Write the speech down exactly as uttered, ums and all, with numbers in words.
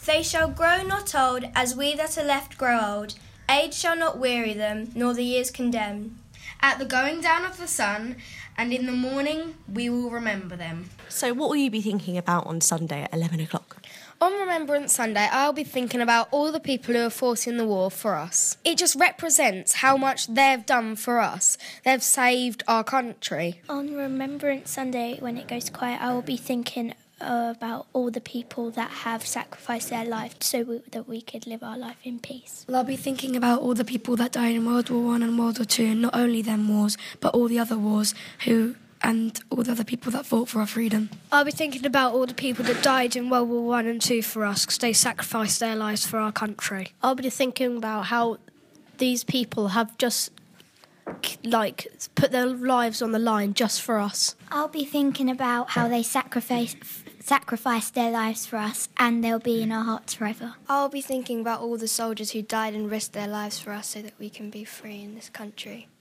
They shall grow not old, as we that are left grow old. Age shall not weary them, nor the years condemn. At the going down of the sun, and in the morning we will remember them. So what will you be thinking about on Sunday at eleven o'clock? On Remembrance Sunday, I'll be thinking about all the people who are fought in the war for us. It just represents how much they've done for us. They've saved our country. On Remembrance Sunday, when it goes quiet, I will be thinking uh, about all the people that have sacrificed their life so we, that we could live our life in peace. Well, I'll be thinking about all the people that died in World War One and World War Two, and not only them wars, but all the other wars who... and all the other people that fought for our freedom. I'll be thinking about all the people that died in World War One and Two for us because they sacrificed their lives for our country. I'll be thinking about how these people have just, like, put their lives on the line just for us. I'll be thinking about how they sacrifice, sacrificed their lives for us, and they'll be in our hearts forever. I'll be thinking about all the soldiers who died and risked their lives for us so that we can be free in this country.